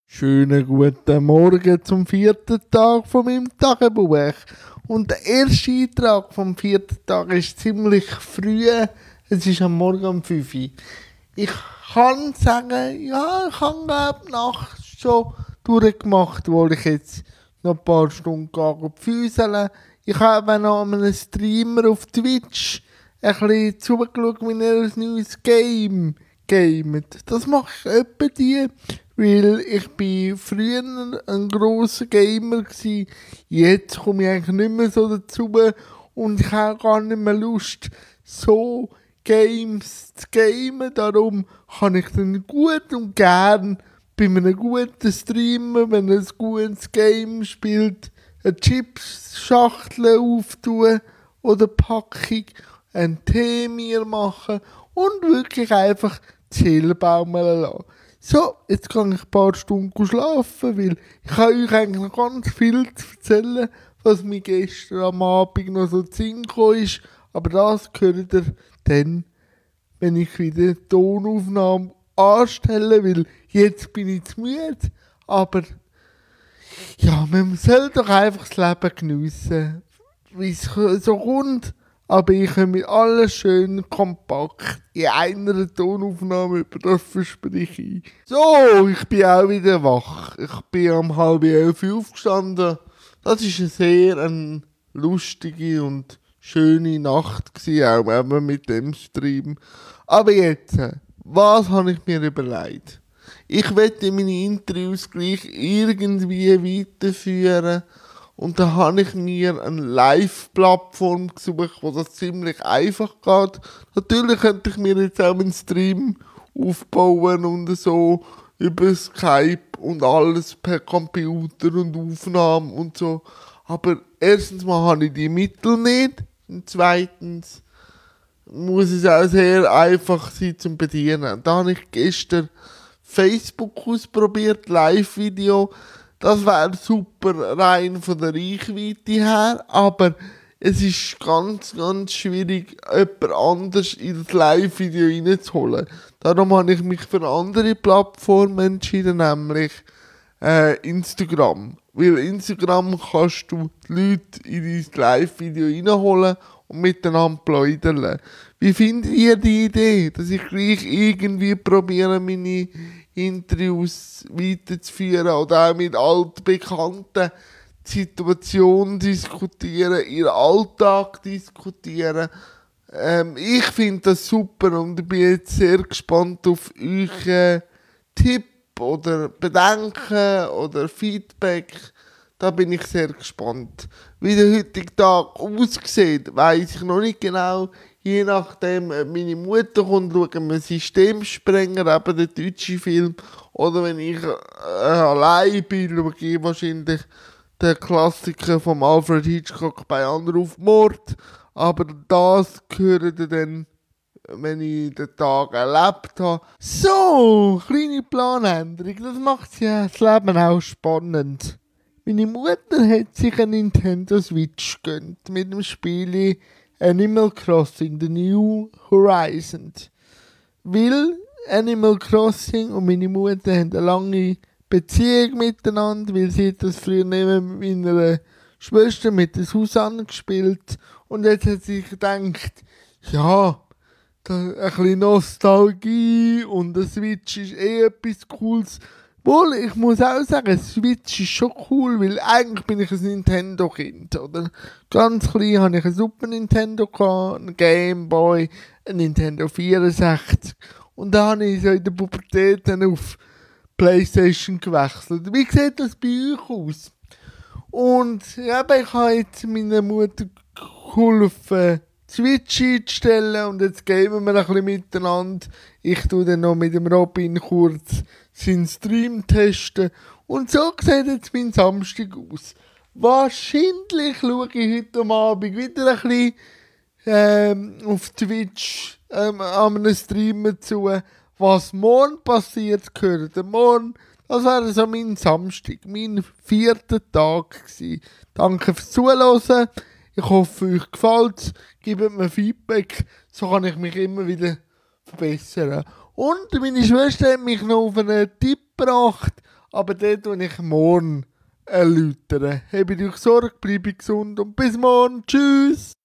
Schönen guten Morgen zum 4. Tag von meinem Tagebuch. Und der erste Eintrag vom 4. Tag ist ziemlich früh. Es ist am Morgen um 5 Uhr. Ich kann sagen, ja, ich habe nachts schon durchgemacht, wo ich jetzt noch ein paar Stunden füßeln. Ich habe noch einem Streamer auf Twitch ein bisschen zugeschaut, wie er ein neues Game gamet. Das mache ich etwa die, weil ich bin früher ein grosser Gamer gsi. Jetzt komme ich eigentlich nicht mehr so dazu und ich habe gar nicht mehr Lust, so Games zu gamen. Darum kann ich dann gut und gern bei einem guten Streamer, wenn er ein gutes Game spielt, eine Chips-Schachtel auftun oder Packung, einen Tee mir machen und wirklich einfach die Seele baumeln lassen. So, jetzt kann ich ein paar Stunden schlafen, weil ich habe euch eigentlich noch ganz viel zu erzählen, was mir gestern am Abend noch so zu Sinn gekommen ist. Aber das hört ihr dann, wenn ich wieder die Tonaufnahme anstelle, weil jetzt bin ich zu müde. Aber ja, man soll doch einfach das Leben geniessen, wie es so kommt. Aber ich habe mir alles schön kompakt in einer Tonaufnahme über das verspreche ich. So, ich bin auch wieder wach. Ich bin um 10:30 aufgestanden. Das war eine lustige und schöne Nacht gewesen, auch eben mit dem Stream. Aber jetzt, was habe ich mir überlegt? Ich werde meine Interviews gleich irgendwie weiterführen. Und da habe ich mir eine Live-Plattform gesucht, wo das ziemlich einfach geht. Natürlich könnte ich mir jetzt auch einen Stream aufbauen und so über Skype und alles per Computer und Aufnahmen und so. Aber erstens mal habe ich die Mittel nicht. Und zweitens muss es auch sehr einfach sein zum Bedienen. Da habe ich gestern Facebook ausprobiert, Live-Video. Das wäre super rein von der Reichweite her, aber es ist ganz, ganz schwierig, jemand anders in das Live-Video reinzuholen. Darum habe ich mich für eine andere Plattform entschieden, nämlich Instagram. Weil Instagram kannst du die Leute in dein Live-Video reinholen und miteinander plaudern. Wie findet ihr die Idee, dass ich gleich irgendwie probiere, meine Interviews weiterzuführen oder auch mit altbekannten Situationen diskutieren, ihren Alltag diskutieren? Ich finde das super und ich bin jetzt sehr gespannt auf euren Tipp oder Bedenken oder Feedback. Da bin ich sehr gespannt. Wie der heutige Tag aussieht, weiss ich noch nicht genau. Je nachdem, ob meine Mutter kommt, schauen wir Systemsprenger, eben den deutschen Film. Oder wenn ich allein bin, schaue ich wahrscheinlich den Klassiker von Alfred Hitchcock bei Anrufmord. Aber das gehört dann, wenn ich den Tag erlebt habe. So, kleine Planänderung, das macht ja das Leben auch spannend. Meine Mutter hat sich eine Nintendo Switch gegönnt mit dem Spiel Animal Crossing, The New Horizons. Weil Animal Crossing und meine Mutter haben eine lange Beziehung miteinander, weil sie hat das früher neben meiner Schwester mit der Susanne gespielt. Und jetzt hat sie sich gedacht, ja, ein bisschen Nostalgie und der Switch ist etwas Cooles. Wohl, ich muss auch sagen, Switch ist schon cool, weil eigentlich bin ich ein Nintendo-Kind, oder? Ganz klein hatte ich ein Super Nintendo, ein Game Boy, ein Nintendo 64 und dann habe ich so in der Pubertät dann auf PlayStation gewechselt. Wie sieht das bei euch aus? Und ja, ich habe jetzt meiner Mutter geholfen, Switch einzustellen und jetzt gamen wir ein bisschen miteinander. Ich tue dann noch mit dem Robin kurz seinen Stream testen. Und so sieht jetzt mein Samstag aus. Wahrscheinlich schaue ich heute Abend wieder ein bisschen auf Twitch an einem Streamer zu. Was morgen passiert, gehört morgen. Das wäre so mein Samstag, mein 4. Tag gewesen. Danke fürs Zuhören. Ich hoffe, euch gefällt es. Gebt mir Feedback, so kann ich mich immer wieder verbessern. Und meine Schwester hat mich noch auf einen Tipp gebracht. Aber den tue ich morgen erläutern. Habt euch Sorge, bleibe gesund und bis morgen. Tschüss!